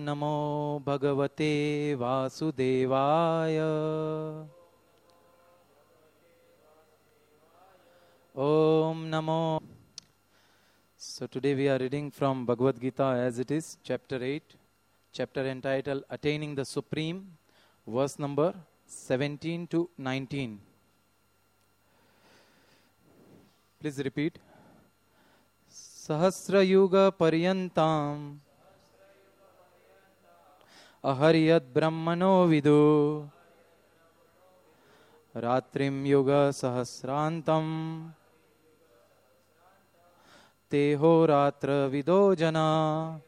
Namo Bhagavate Vasudevaya. Om Namo. So today we are reading from Bhagavad Gita as it is, chapter 8, chapter entitled Attaining the Supreme, verse number 17 to 19. Please repeat. Sahasra Yuga Paryantam Aharyat Brahmano Vidu Ratrim Yuga Sahasrantam Teho Ratra Vidojana.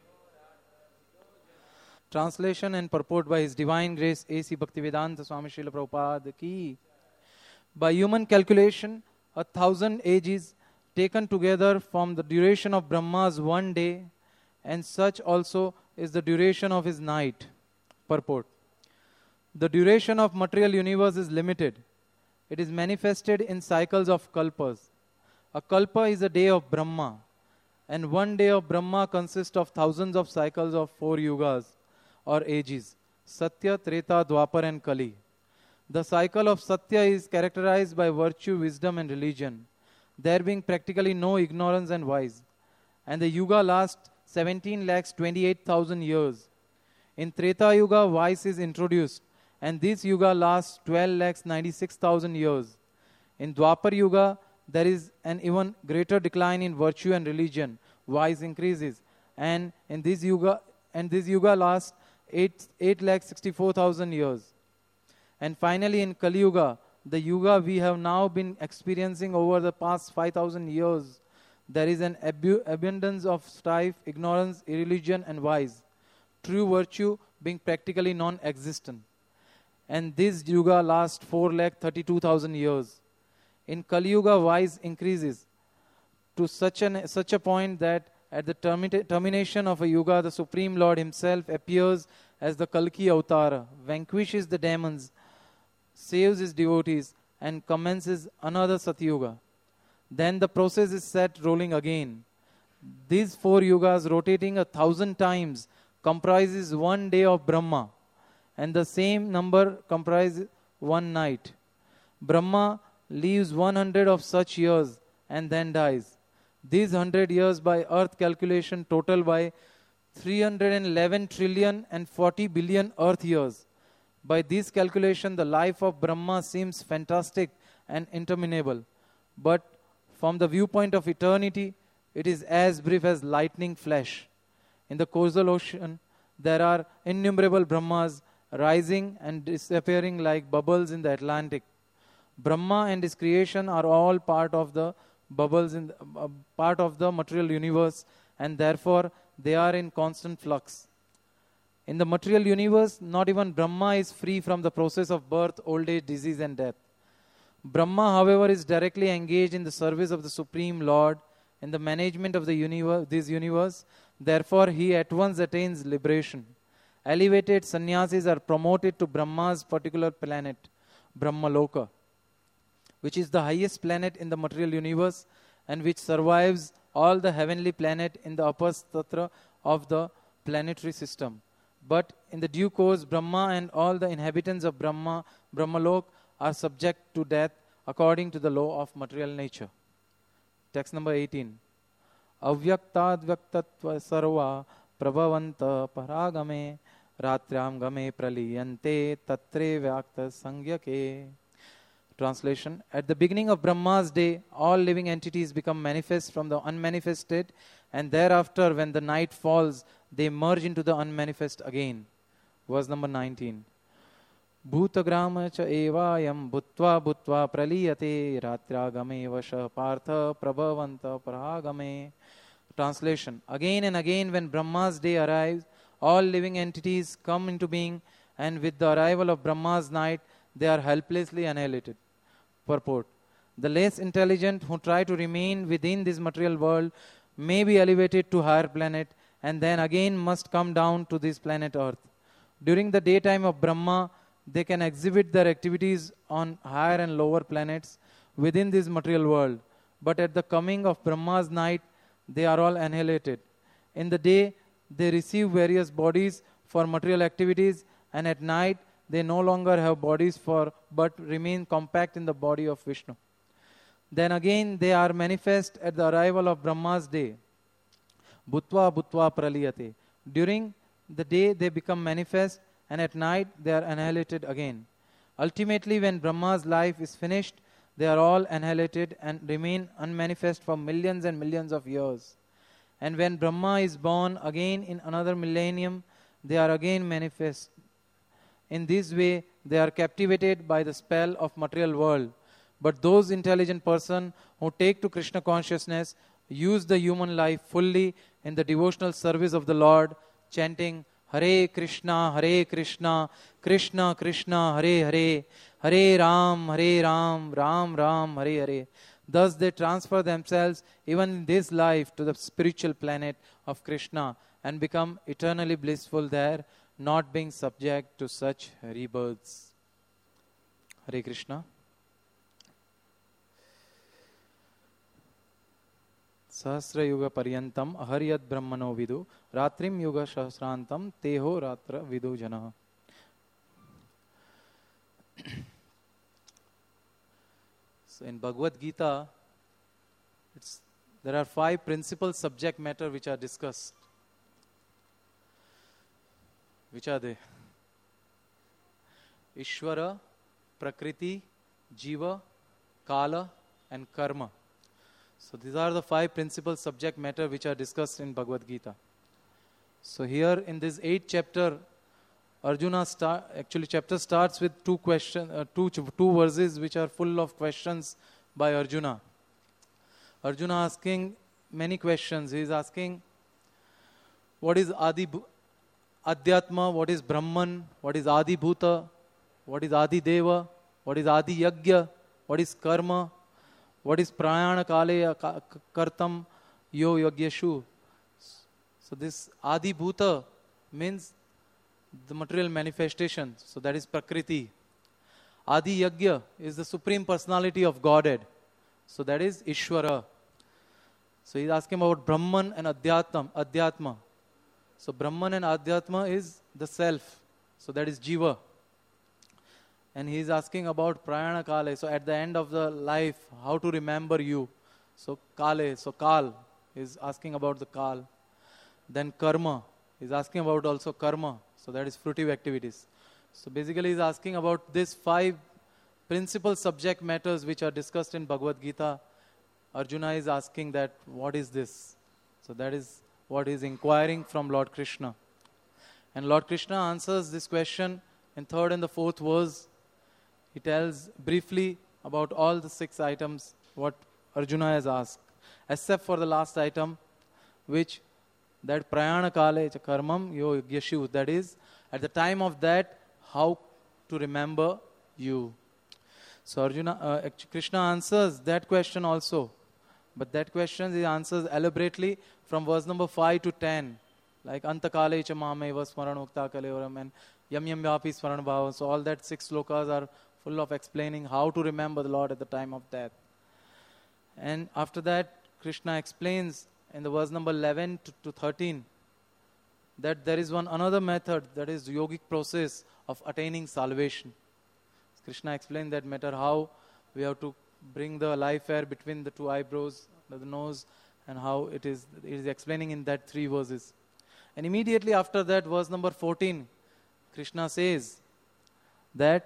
Translation and purport by His Divine Grace A.C. Bhaktivedanta Swami Srila Prabhupada ki. By human calculation, 1,000 ages taken together form the duration of Brahma's one day, and such also is the duration of his night. Purport. The duration of material universe is limited. It is manifested in cycles of kalpas. A kalpa is a day of Brahma, and one day of Brahma consists of thousands of cycles of 4 yugas or ages: Satya, Treta, Dwapar and Kali. The cycle of Satya is characterized by virtue, wisdom and religion, there being practically no ignorance and vice. And the yuga lasts 17,28,000 years. In Treta Yuga, vice is introduced, and this yuga lasts 12,96,000 years. In Dwapar Yuga, there is an even greater decline in virtue and religion. Vice increases, and this yuga lasts 8,64,000 years. And finally, in Kali Yuga, the yuga we have now been experiencing over the past 5,000 years, there is an abundance of strife, ignorance, irreligion and vice, true virtue being practically non-existent. And this yuga lasts 4,32,000 years. In Kali Yuga, vice increases to such a point that at the termination of a yuga, the Supreme Lord Himself appears as the Kalki Avatara, vanquishes the demons, saves His devotees, and commences another Satyuga. Then the process is set rolling again. These 4 yugas rotating 1,000 times comprises one day of Brahma, and the same number comprises one night. Brahma lives 100 of such years and then dies. These 100 years by earth calculation total by 311 trillion and 40 billion earth years. By this calculation, the life of Brahma seems fantastic and interminable. But from the viewpoint of eternity, it is as brief as lightning flash. In the causal ocean, there are innumerable Brahmas rising and disappearing like bubbles in the Atlantic. Brahma and his creation are all part of the bubbles in part of the material universe, and therefore they are in constant flux. In the material universe, not even Brahma is free from the process of birth, old age, disease and death. Brahma, however, is directly engaged in the service of the Supreme Lord in the management of the this universe. Therefore, he at once attains liberation. Elevated sannyasis are promoted to Brahma's particular planet, Brahmaloka, which is the highest planet in the material universe and which survives all the heavenly planet in the upper statra of the planetary system. But in the due course, Brahma and all the inhabitants of Brahmalok are subject to death according to the law of material nature. Text number 18. Avyaktadvyaktatva sarva prabhavanta paragame ratyam game praliyante tatre vyakta sangyake. Translation. At the beginning of Brahma's day, all living entities become manifest from the unmanifested, and thereafter, when the night falls, they merge into the unmanifest again. Verse number 19. Bhutagrama cha evayam bhutva praliyate ratragame vasha partha prabhavanta paragame. Translation. Again and again, when Brahma's day arrives, all living entities come into being, and with the arrival of Brahma's night, they are helplessly annihilated. Purport. The less intelligent who try to remain within this material world may be elevated to higher planet and then again must come down to this planet Earth. During the daytime of Brahma, they can exhibit their activities on higher and lower planets within this material world. But at the coming of Brahma's night, they are all annihilated. In the day, they receive various bodies for material activities, and at night they no longer have bodies but remain compact in the body of Vishnu. Then again they are manifest at the arrival of Brahma's day. Bhutva bhutva praliyate. During the day they become manifest, and at night they are annihilated again. Ultimately, when Brahma's life is finished, they are all annihilated and remain unmanifest for millions and millions of years. And when Brahma is born again in another millennium, they are again manifest. In this way, they are captivated by the spell of material world. But those intelligent persons who take to Krishna consciousness use the human life fully in the devotional service of the Lord, chanting Hare Krishna, Krishna Krishna, Hare Hare, Hare Ram, Ram Ram, Hare Hare. Thus they transfer themselves even in this life to the spiritual planet of Krishna and become eternally blissful there, not being subject to such rebirths. Hare Krishna. Sahasra yuga paryantam aharyat brahmano vidu ratrim yuga sahasrantam teho ratra vidu jana. So in Bhagavad Gita, there are 5 principal subject matter which are discussed. Which are they? Ishvara, Prakriti, Jiva, Kala and Karma. So these are the 5 principal subject matter which are discussed in Bhagavad Gita. So here in this 8th chapter, chapter starts with 2 verses which are full of questions by Arjuna. Arjuna asking many questions. He is asking, what is Adhyatma, what is Brahman, what is Adi Bhuta, what is Adi Deva, what is Adi Yagya, what is Karma, what is Prayana Kale Kartam Yo Yagyashu. So this Adi Bhuta means the material manifestation. So that is Prakriti. Adi Yagya is the Supreme Personality of Godhead. So that is Ishvara. So he is asking about Brahman and Adhyatma. So Brahman and Adhyatma is the self. So that is Jiva. And he is asking about Prayana Kale. So at the end of the life, how to remember you. So Kale, so Kal is asking about the Kal. Then Karma is asking about also Karma. So that is fruitive activities. So basically he is asking about these 5 principal subject matters which are discussed in Bhagavad Gita. Arjuna is asking that, what is this? So that is what he is inquiring from Lord Krishna. And Lord Krishna answers this question in 3rd and the 4th verse. He tells briefly about all the 6 items what Arjuna has asked, except for the last item, which that Prayana Kale Karmam Yo Yashu, that is, at the time of that, how to remember you. So Krishna answers that question also. But that question he answers elaborately from verse number 5 to 10. Like Antakale Chamame was Smaran Ukta Kalevaram and Yam Yam Vyapi Smaran Bhava. So all that 6 slokas are full of explaining how to remember the Lord at the time of death. And after that, Krishna explains in the verse number 11 to 13 that there is another method, that is yogic process of attaining salvation. Krishna explained that matter how we have to bring the life air between the 2 eyebrows, the nose, and how it is explaining in that 3 verses. And immediately after that, verse number 14, Krishna says that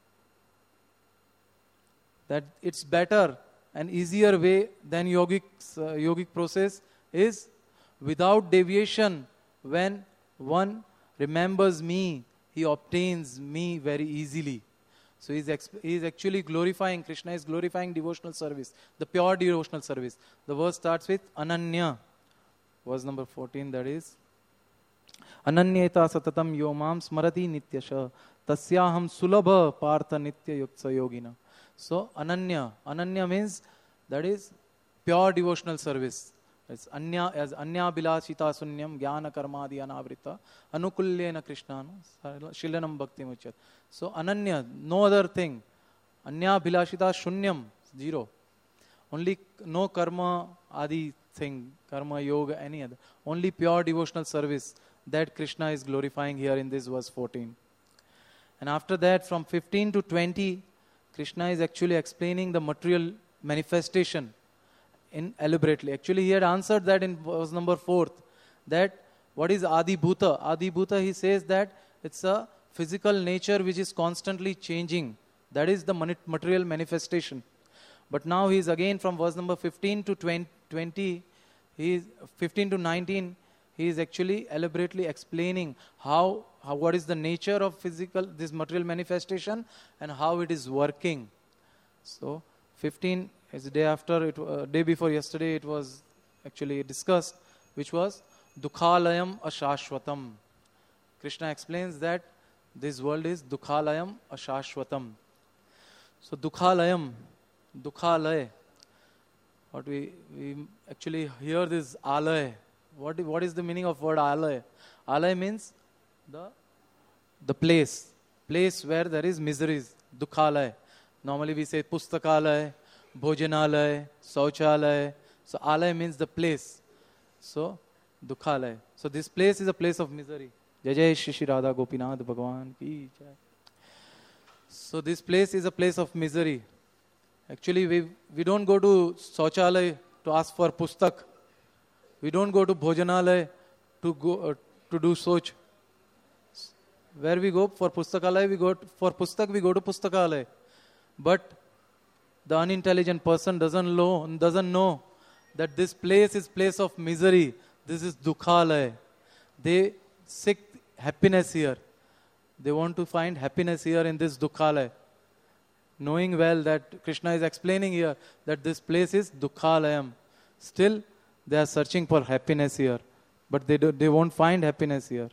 it's better and easier way than yogic process is without deviation. When one remembers me, he obtains me very easily. So he is actually glorifying, Krishna is glorifying devotional service, the pure devotional service. The verse starts with Ananya. Verse number 14, that is Ananyeta satatam yomam smarati nityasha tasyaham sulabha partha nitya yuktsa yogina. So Ananya means that is pure devotional service. It's Anya bilashita sunyam jnana karmadi anavrita anukulyena krishnanu shilanam bhakti muchyat. So Ananya, no other thing. Anya bilashita shunyam, 0. Only no karma adi thing, karma yoga, any other. Only pure devotional service. that Krishna is glorifying here in this verse 14. And after that, from 15 to 20, Krishna is actually explaining the material manifestation elaborately. Actually, he had answered that in verse number 4, that what is Adi Bhuta? Adi Bhuta, he says that it's a physical nature which is constantly changing. That is the material manifestation. But now he is again from verse number 15 to 20, he is 15 to 19, he is actually elaborately explaining how what is the nature of this material manifestation and how it is working. So 15 is the day after, day before yesterday it was actually discussed, which was Dukhalayam Ashashwatam. Krishna explains that this world is Dukhalayam Ashashwatam. So Dukhalayam, Dukhalaya, what we actually hear this Alaya. What is the meaning of word Alaya? Alaya means the place where there is miseries, Dukhalaya. Normally we say Pustakalaya, Bhojanalaya, Sauchalaya. So Alaya means the place. So Dukhalaya. So this place is a place of misery. Jai Jai Shri Shri Radha Gopinath Bhagavan ki jai. So this place is a place of misery. Actually, we don't go to Sauchalaya to ask for pustak. We don't go to Bhojanalaya to do soch. Where we go for pustakalaya, for pustak, we go to pustakalaya. But the unintelligent person doesn't know that this place is place of misery. This is Dukhalaya. They seek happiness here. They want to find happiness here in this Dukhalaya. Knowing well that Krishna is explaining here that this place is Dukhalayam. Still, they are searching for happiness here. But they won't find happiness here.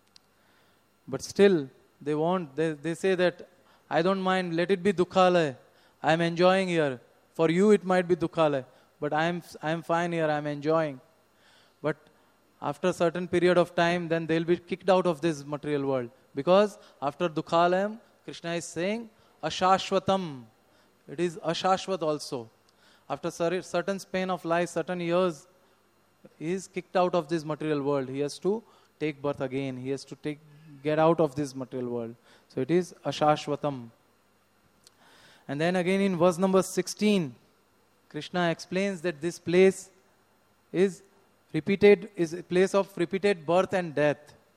But still, they say that, I don't mind, let it be Dukhalaya. I am enjoying here. For you, it might be Dukhalaya. But I am fine here, I am enjoying. But after a certain period of time, then they will be kicked out of this material world. Because after Dukhalayam, Krishna is saying, Ashashwatam. It is Ashashwat also. After certain span of life, certain years, he is kicked out of this material world. He has to take birth again. He has to get out of this material world. So it is Ashashwatam. And then again in verse number 16, Krishna explains that this place is a place of repeated birth and death.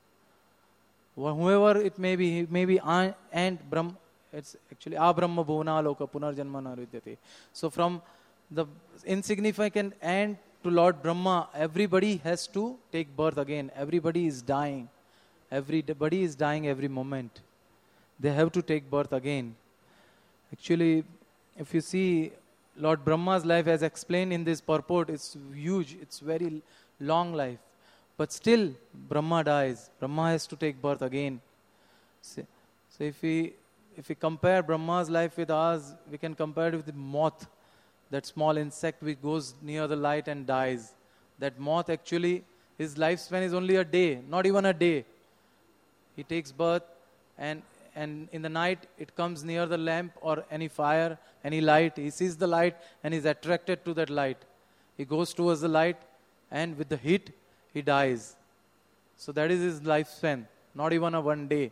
Whoever it may be ant, Brahma, it's actually Abrahma Bhuvana Loka Punarjanma Narudyate. So from the insignificant ant to Lord Brahma, everybody has to take birth again. Everybody is dying. Everybody is dying every moment. They have to take birth again. Actually, if you see Lord Brahma's life as explained in this purport, it's huge. It's very long life. But still, Brahma dies. Brahma has to take birth again. So if we compare Brahma's life with ours, we can compare it with the moth, that small insect which goes near the light and dies. That moth actually, his lifespan is only a day, not even a day. He takes birth and in the night it comes near the lamp or any fire, any light. He sees the light and is attracted to that light. He goes towards the light and with the heat, he dies. So that is his lifespan, not even a one day.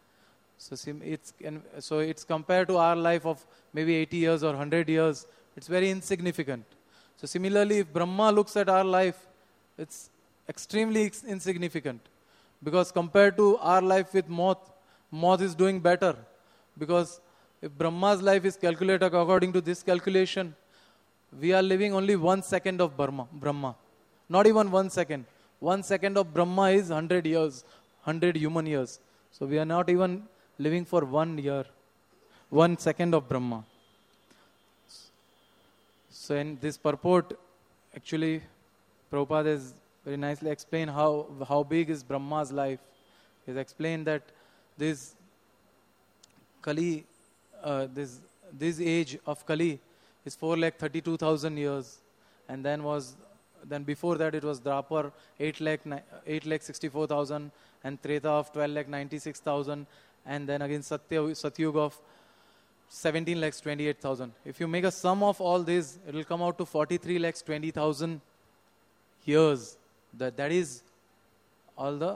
So it's compared to our life of maybe 80 years or 100 years. It's very insignificant. So similarly, if Brahma looks at our life, it's extremely insignificant. Because compared to our life with moth is doing better. Because if Brahma's life is calculated according to this calculation, we are living only 1 second of Brahma. Not even 1 second. 1 second of Brahma is 100 years, 100 human years. So we are not even living for 1 year, 1 second of Brahma. So in this purport, actually, Prabhupada has very nicely explained how big is Brahma's life. He has explained that this Kali, this age of Kali is 432,000 years, and then before that it was Dwapar 8,64,000, and Treta of 12,96,000, and then again Satyuga of 17,28,000. If you make a sum of all this, it will come out to 43,20,000 years. That is all the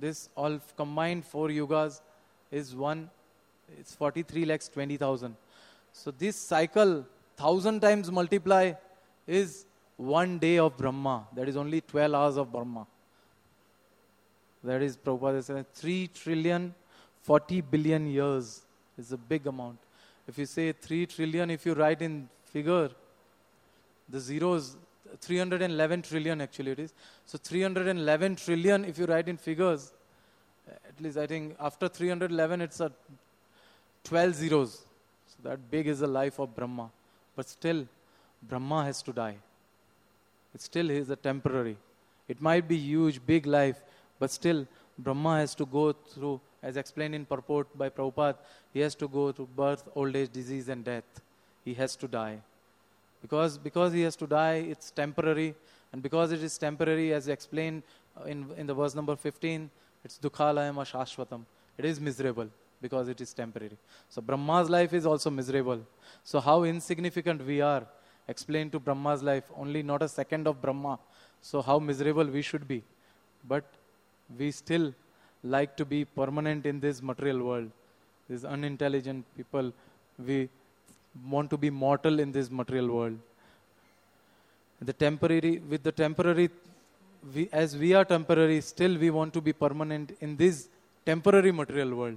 this all combined 4 yugas is one, it's 43 lakhs 20,000. So this cycle, 1,000 times multiply, is 1 day of Brahma. That is only 12 hours of Brahma. That is, Prabhupada said, 3 trillion 40 billion years is a big amount. If you say 3 trillion, if you write in figure, the zeros, 311 trillion actually it is. So 311 trillion, if you write in figures, at least I think after 311 it's a 12 zeros. So that big is the life of Brahma. But still, Brahma has to die. It still is a temporary. It might be huge, big life, but still Brahma has to go through, as explained in purport by Prabhupada, he has to go through birth, old age, disease and death. He has to die. Because he has to die, it's temporary. And because it is temporary, as explained in the verse number 15, it's dukhalayam ashashvatam. It is miserable because it is temporary. So Brahma's life is also miserable. So how insignificant we are, explained to Brahma's life, only not a second of Brahma. So how miserable we should be. But we still like to be permanent in this material world. These unintelligent people, we want to be mortal in this material world. With the temporary, as we are temporary, still we want to be permanent in this temporary material world.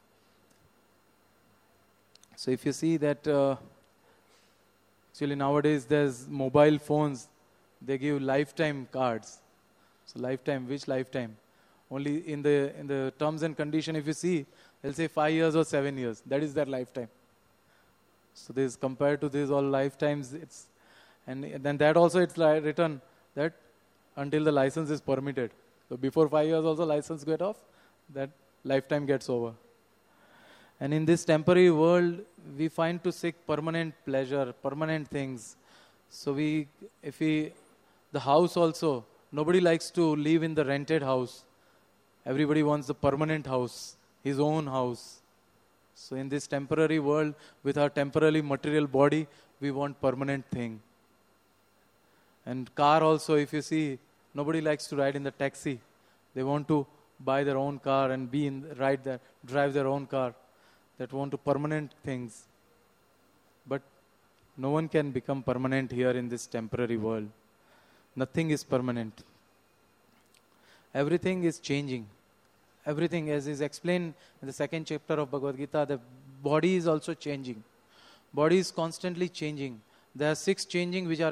So if you see that, actually nowadays there's mobile phones, they give lifetime cards. So lifetime, which lifetime? Only in the terms and condition, if you see, they'll say 5 years or 7 years. That is their lifetime. So this, compared to this all lifetimes, it's, and then that also it's written that until the license is permitted. So before 5 years also license get off, that lifetime gets over. And in this temporary world, we find to seek permanent pleasure, permanent things. So the house also, nobody likes to live in the rented house. Everybody wants the permanent house, his own house. So in this temporary world, with our temporary material body, we want permanent thing. And car also, if you see, nobody likes to ride in the taxi. They want to buy their own car and drive their own car. That want to permanent things. But no one can become permanent here in this temporary world. Nothing is permanent. Everything is changing. Everything, as is explained in the 2nd chapter of Bhagavad Gita, the body is also changing. Body is constantly changing. There are 6 changing which are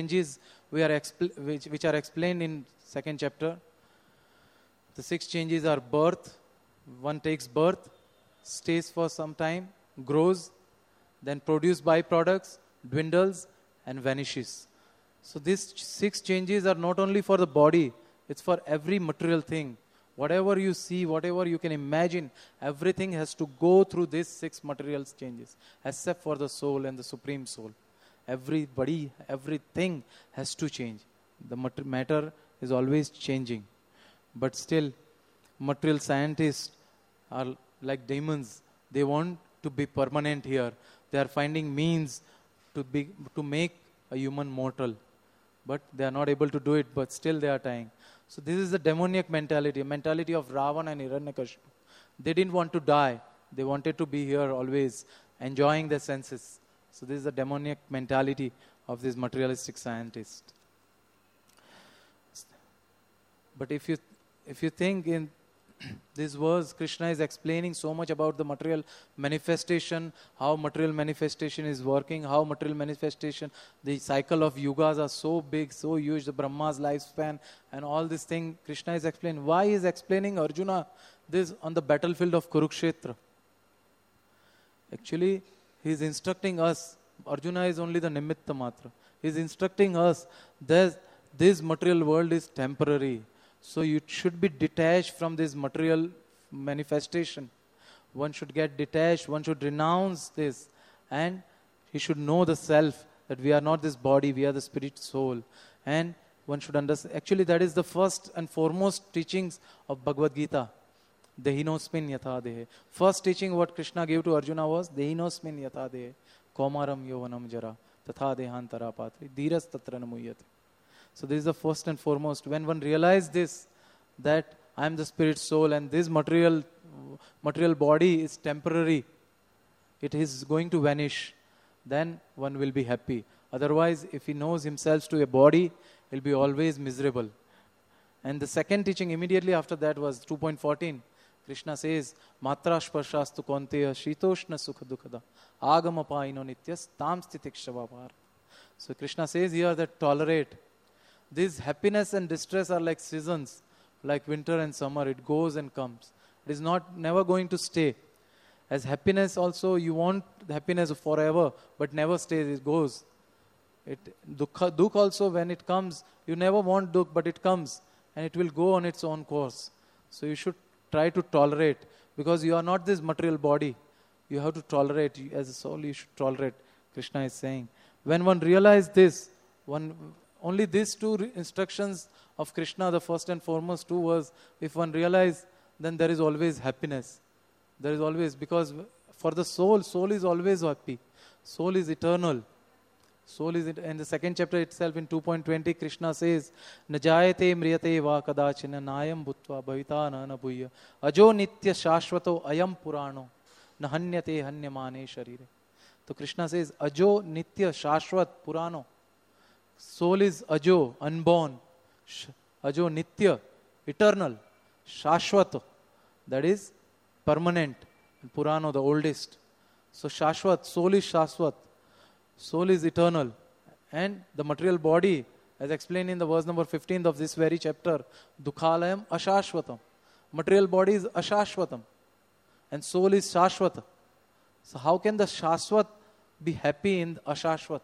explained in 2nd chapter. The 6 changes are birth. One takes birth, stays for some time, grows, then produces byproducts, dwindles, and vanishes. So these 6 changes are not only for the body, it's for every material thing. Whatever you see, whatever you can imagine, everything has to go through these 6 material changes, except for the soul and the supreme soul. Everybody, everything has to change. The matter is always changing. But still, material scientists are like demons. They want to be permanent here. They are finding means to make a human mortal. But they are not able to do it, but still they are trying. So this is the demoniac mentality, a mentality of Ravana and Hiranyakashipu. They didn't want to die. They wanted to be here always, enjoying their senses. So this is the demoniac mentality of this materialistic scientist. But if you think in this verse, Krishna is explaining so much about the material manifestation, how material manifestation is working, how material manifestation, the cycle of yugas are so big, so huge, the Brahma's lifespan, and all this thing Krishna is explaining. Why is explaining Arjuna this on the battlefield of Kurukshetra? Actually, he is instructing us. Arjuna is only the nimitta matra. He is instructing us that this material world is temporary. So you should be detached from this material manifestation. One should get detached, one should renounce this, and he should know the self, that we are not this body, we are the spirit soul. And one should understand, actually that is the first and foremost teachings of Bhagavad Gita. Dehinosmin yatha dehe. First teaching what Krishna gave to Arjuna was Dehinosmin yatha dehe. Komaram yovanam jara. Tatha dehantara patri. Dhiras tatra namuyate. So this is the first and foremost. When one realizes this, that I am the spirit soul, and this material body is temporary. It is going to vanish. Then one will be happy. Otherwise, if he knows himself to a body, he'll be always miserable. And the second teaching immediately after that was 2.14. Krishna says, Matra sparshastu konteya shitoshna sukha dukkada agama paino nityas tam stitikshavapar. So Krishna says here that tolerate. This happiness and distress are like seasons, like winter and summer. It goes and comes. It is never going to stay. As happiness also, you want happiness forever, but never stays, it goes. Dukha also, when it comes, you never want dukha, but it comes, and it will go on its own course. So you should try to tolerate, because you are not this material body. You have to tolerate. As a soul, you should tolerate, Krishna is saying. When one realizes this, only these two instructions of Krishna, the first and foremost two was, if one realizes, then there is always happiness. There is always, because for the soul is always happy. Soul is eternal. In the second chapter itself, in 2.20, Krishna says, Najayate mriyate va kadachina nayam bhutva bhavita na bhuya ajo nitya shashvato ayam purano nahanyate hanyamane sharire. So Krishna says, ajo nitya shashvat purano. Soul is ajo, unborn. Ajo nitya, eternal. Shashvat, that is permanent. And Purano, the oldest. So Shashvat, soul is Shashvat. Soul is eternal. And the material body, as explained in the verse number 15 of this very chapter, Dukhalayam Ashashvatam. Material body is Ashashvatam. And soul is Shashvata. So how can the Shashvat be happy in Ashashvat?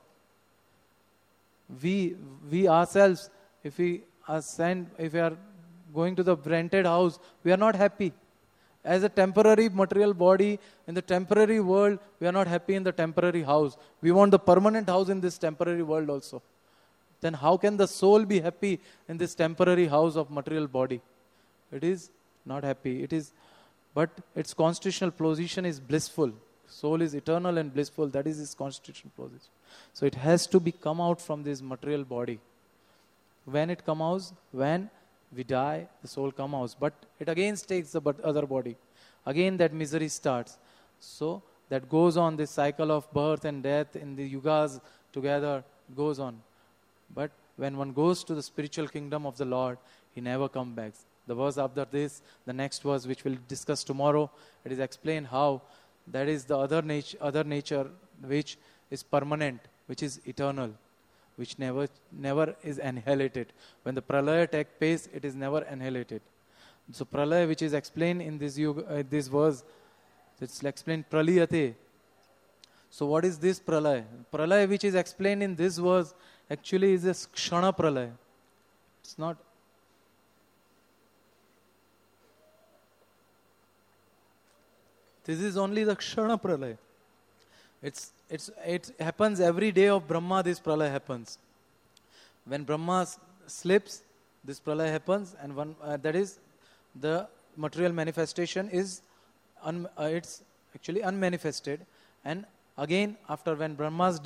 We ourselves, if we are going to the rented house, we are not happy. As a temporary material body in the temporary world, we are not happy in the temporary house. We want the permanent house in this temporary world also. Then how can the soul be happy in this temporary house of material body? It is not happy. But its constitutional position is blissful. Soul is eternal and blissful. That is its constitutional position. So it has to come out from this material body. When it comes out, when we die, the soul comes out. But it again takes the other body. Again that misery starts. So that goes on, this cycle of birth and death in the yugas together goes on. But when one goes to the spiritual kingdom of the Lord, he never comes back. The verse after this, the next verse which we'll discuss tomorrow, it is explained how that is the other nature which is permanent, which is eternal, which never is annihilated. When the pralaya takes place, it is never annihilated. So pralaya, which is explained in this verse, it's explained praliyate. So what is this pralaya? Pralaya, which is explained in this verse, actually is a kshana pralaya. It's not. This is only the kshana pralaya. It happens every day of Brahma, this pralaya happens. When Brahma sleeps, this pralaya happens, and that is the material manifestation is it's actually unmanifested. And again, after when Brahma's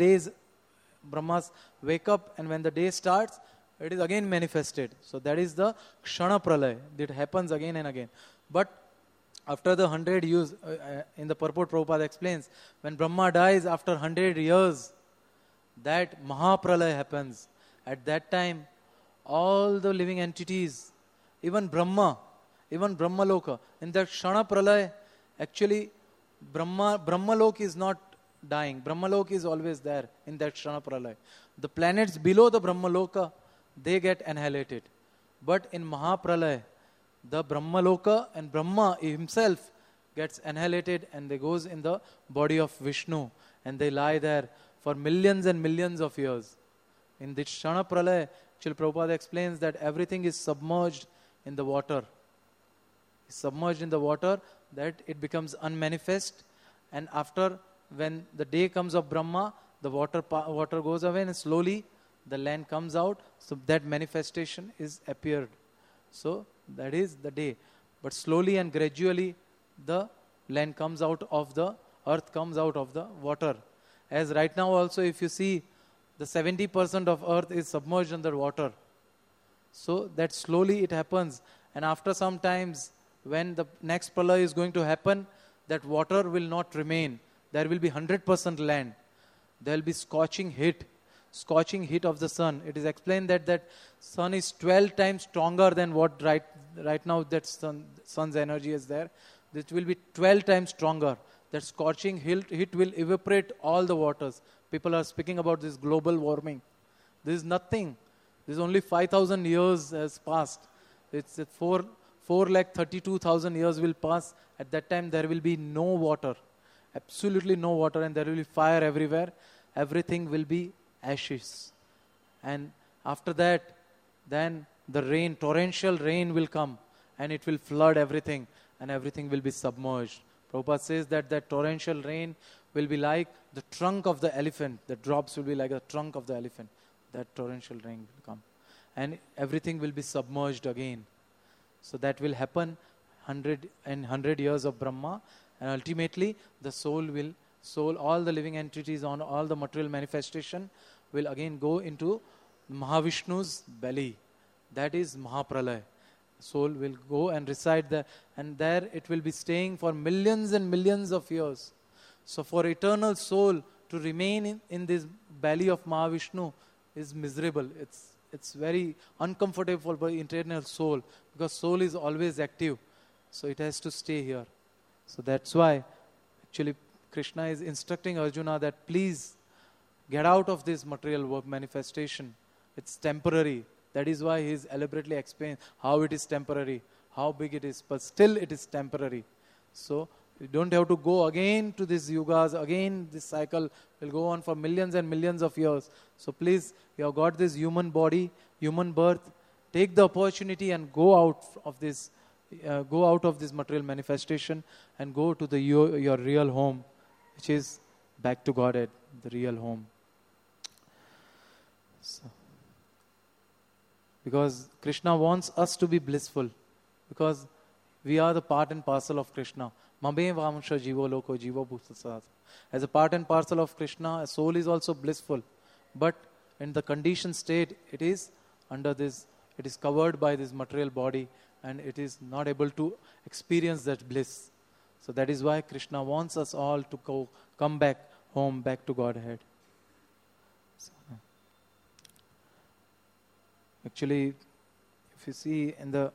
wake up, and when the day starts, it is again manifested. So that is the kshana pralaya. That happens again and again. But after the 100 years, in the purport Prabhupada explains, when Brahma dies after 100 years, that Mahapralaya happens. At that time, all the living entities, even Brahmaloka, in that Kshana Pralaya, actually Brahmaloka is not dying. Brahmaloka is always there in that Kshana Pralaya. The planets below the Brahmaloka, they get annihilated. But in Mahapralaya, the Brahmaloka and Brahma himself gets annihilated, and they goes in the body of Vishnu, and they lie there for millions and millions of years. In this Kshana Pralaya, Srila Prabhupada explains that everything is submerged in the water. It's submerged in the water, that it becomes unmanifest, and after, when the day comes of Brahma, the water goes away, and slowly the land comes out, so that manifestation is appeared. So that is the day. But slowly and gradually, the land comes out of the earth, comes out of the water. As right now also, if you see, the 70% of earth is submerged under water. So that slowly it happens. And after some times, when the next pralaya is going to happen, that water will not remain. There will be 100% land. There will be scorching heat of the sun. It is explained that sun is 12 times stronger than what right now that sun's energy is there. It will be 12 times stronger. That scorching heat will evaporate all the waters. People are speaking about this global warming. This is nothing. This is only 5,000 years has passed. It's 4,32,000 years will pass. At that time, there will be no water. Absolutely no water, and there will be fire everywhere. Everything will be ashes. And after that, then the rain, torrential rain will come, and it will flood everything, and everything will be submerged. Prabhupada says that torrential rain will be like the trunk of the elephant. The drops will be like the trunk of the elephant. That torrential rain will come. And everything will be submerged again. So that will happen 100 years of Brahma. And ultimately, the soul, all the living entities on all the material manifestation will again go into Mahavishnu's belly. That is Mahapralaya. Soul will go and reside there, and there it will be staying for millions and millions of years. So for eternal soul to remain in this belly of Mahavishnu is miserable. It's very uncomfortable for eternal soul, because soul is always active. So it has to stay here. So that's why actually Krishna is instructing Arjuna that please get out of this material work manifestation. It's temporary. That is why he is elaborately explained how it is temporary, how big it is, but still it is temporary. So you don't have to go again to these yugas, again this cycle will go on for millions and millions of years. So please, you have got this human body, human birth, take the opportunity and go out of this material manifestation and go to your real home, which is back to Godhead, the real home. So, because Krishna wants us to be blissful, because we are the part and parcel of Krishna. Mame vamsha jivo loko jivo bhusasat. As a part and parcel of Krishna, a soul is also blissful. But in the conditioned state, it is covered by this material body, and it is not able to experience that bliss. So that is why Krishna wants us all to come back home, back to Godhead. So, actually, if you see in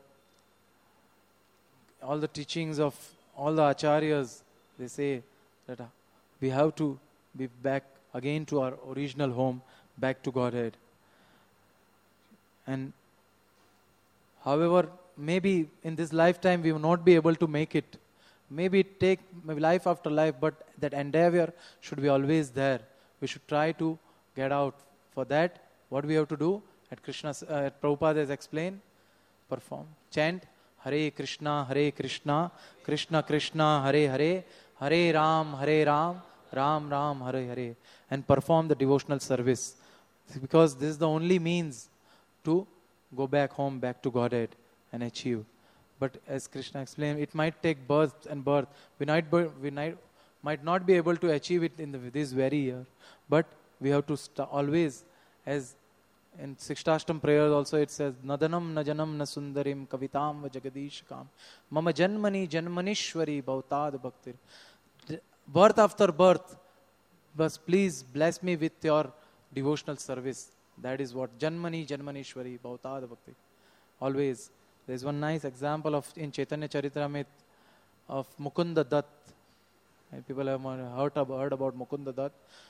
all the teachings of all the acharyas, they say that we have to be back again to our original home, back to Godhead. And however, maybe in this lifetime we will not be able to make it. Maybe take life after life, but that endeavor should be always there. We should try to get out. For that, what we have to do? At Prabhupada has explained, perform, chant Hare Krishna, Krishna Krishna, Hare Hare, Hare Ram, Ram Ram, Hare Hare, and perform the devotional service. Because this is the only means to go back home, back to Godhead and achieve. But as Krishna explained, it might take birth and birth. We might not be able to achieve it in this very year. But we have to always, as in Sikshtastam prayers also it says, Nadanam najanam na sundarim kavitam va jagadishkam mama janmani janmanishwari bhautad bhaktir. Birth after birth, but please bless me with your devotional service. That is what Janmani Janmanishwari Bhautad Bhakti. Always. There is one nice example in Chaitanya Charitamrita of Mukunda Dutt. And people have heard about Mukunda Dutt.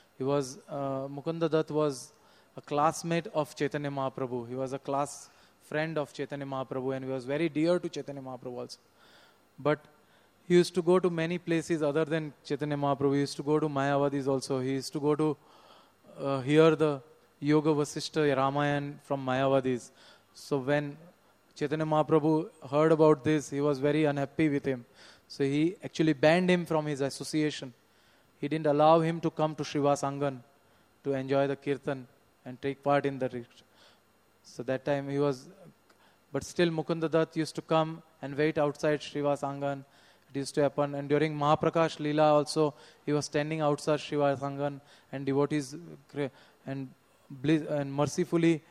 Mukunda Dutt was a classmate of Chaitanya Mahaprabhu. He was a class friend of Chaitanya Mahaprabhu, and he was very dear to Chaitanya Mahaprabhu also. But he used to go to many places other than Chaitanya Mahaprabhu. He used to go to Mayavadis also. He used to go to hear the Yoga Vasishtha Ramayana from Mayavadis. So when Chaitanya Mahaprabhu heard about this, he was very unhappy with him. So he actually banned him from his association. He didn't allow him to come to Srivasangan to enjoy the kirtan and take part in the ritual. So that time but still Mukunda Dutt used to come and wait outside Srivasangan. It used to happen. And during Mahaprakash Leela also, he was standing outside Srivasangan, and devotees and mercifully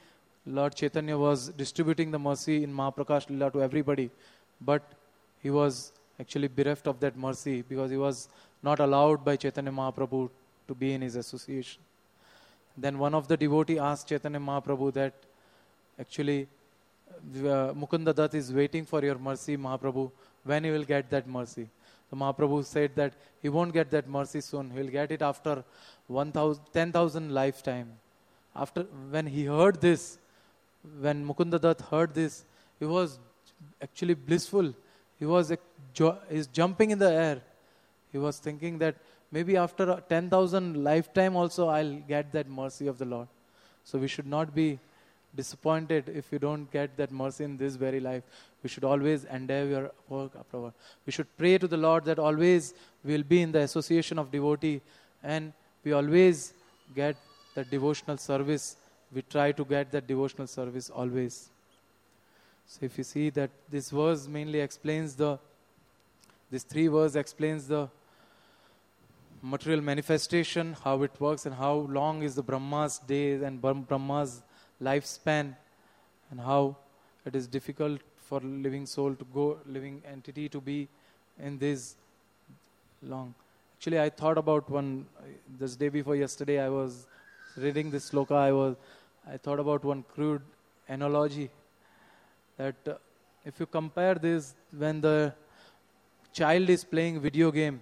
Lord Chaitanya was distributing the mercy in Mahaprakash Lila to everybody, but he was actually bereft of that mercy because he was not allowed by Chaitanya Mahaprabhu to be in his association. Then one of the devotee asked Chaitanya Mahaprabhu that actually Mukunda Dutt is waiting for your mercy, Mahaprabhu, when he will get that mercy. So Mahaprabhu said that he won't get that mercy soon. He will get it after 10,000 lifetime. After when he heard this, when Mukunda Dutt heard this, he was actually blissful. He was he's jumping in the air. He was thinking that maybe after 10,000 lifetime also I'll get that mercy of the Lord. So we should not be disappointed if you don't get that mercy in this very life. We should always endeavor work afterward. We should pray to the Lord that always we will be in the association of devotee and we always get that devotional service. We try to get that devotional service always. So if you see that this verse mainly explains this 3 verse explains the material manifestation, how it works and how long is the Brahma's days and Brahma's lifespan and how it is difficult for living soul to go, living entity to be in this long. Actually, I thought about this day before yesterday, I was reading this sloka, I thought about one crude analogy that if you compare this when the child is playing video game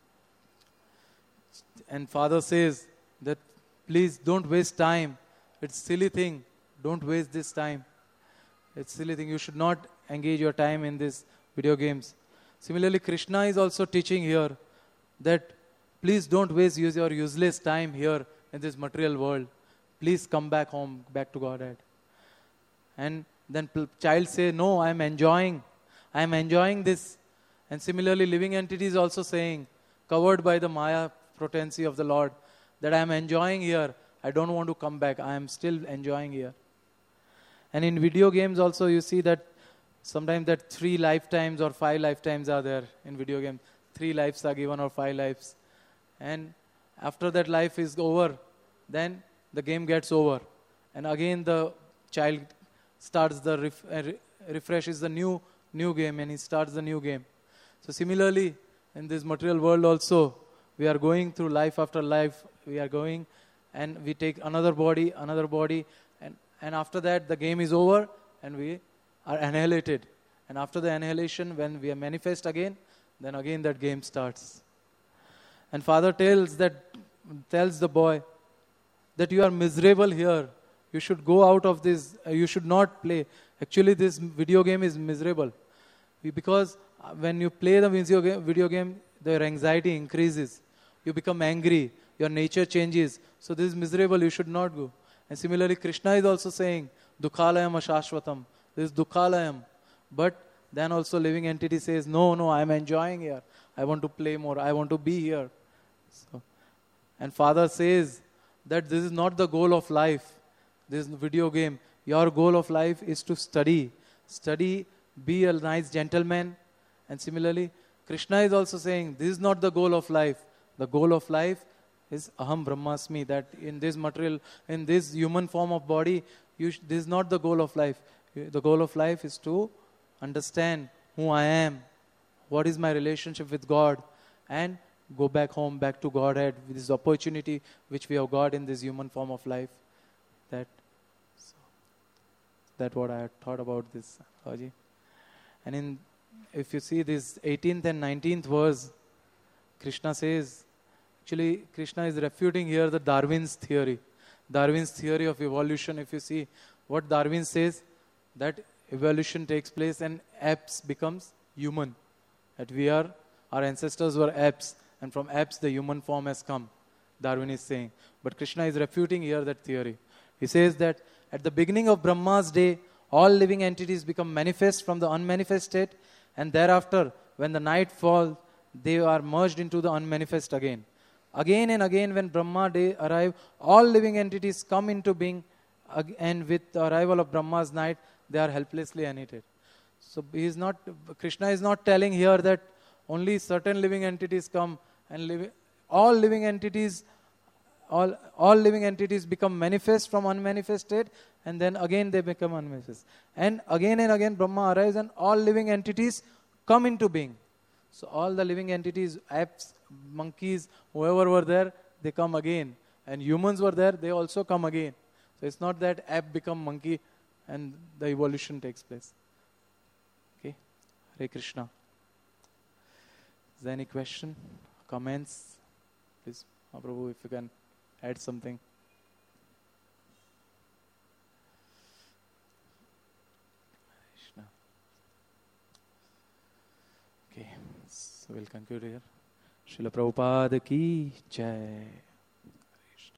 and father says that please don't waste time, it's silly thing, don't waste this time, it's silly thing, you should not engage your time in these video games. Similarly, Krishna is also teaching here that please don't waste your useless time here in this material world. Please come back home, back to Godhead. And then child say, no, I am enjoying this. And similarly, living entity is also saying, covered by the Maya potency of the Lord, that I am enjoying here. I don't want to come back. I am still enjoying here. And in video games also, you see that sometimes that 3 lifetimes or 5 lifetimes are there in video games. 3 lives are given or 5 lives. And after that life is over, then the game gets over. And again the child starts refreshes the new game and he starts the new game. So similarly, in this material world also, we are going through life after life. We are going and we take another body, and after that the game is over and we are annihilated. And after the annihilation, when we are manifest again, then again that game starts. And father tells the boy that you are miserable here. You should go out of this. You should not play. Actually, this video game is miserable. Because when you play the video game, your anxiety increases. You become angry. Your nature changes. So this is miserable. You should not go. And similarly, Krishna is also saying, Dukhalayam ashashvatam. This is Dukhalayam. But then also living entity says, no, I am enjoying here. I want to play more. I want to be here. So, and father says that this is not the goal of life. This video game. Your goal of life is to study. Study, be a nice gentleman. And similarly, Krishna is also saying, this is not the goal of life. The goal of life is Aham Brahmasmi, that in this material, in this human form of body, this is not the goal of life. The goal of life is to understand who I am, what is my relationship with God, and go back home, back to Godhead, with this opportunity which we have got in this human form of life. That's what I had thought about this, Haji. And if you see this 18th and 19th verse, Krishna says, actually Krishna is refuting here the Darwin's theory of evolution. If you see what Darwin says, that evolution takes place and apes becomes human. That our ancestors were apes, and from apes the human form has come, Darwin is saying. But Krishna is refuting here that theory. He says that at the beginning of Brahma's day, all living entities become manifest from the unmanifest state, and thereafter, when the night falls, they are merged into the unmanifest again. Again and again, when Brahma day arrives, all living entities come into being, and with the arrival of Brahma's night, they are helplessly annihilated. So Krishna is not telling here that only certain living entities come and all living entities all living entities become manifest from unmanifest state, and then again they become unmanifest. And again Brahma arrives and all living entities come into being. So all the living entities, apes, monkeys, whoever were there, they come again. And humans were there, they also come again. So it's not that ape become monkey and the evolution takes place. Okay? Hare Krishna. Is there any question, comments? Please, Mahaprabhu, if you can add something. Krishna. Okay, so we'll conclude here. Srila Prabhupada ki jai.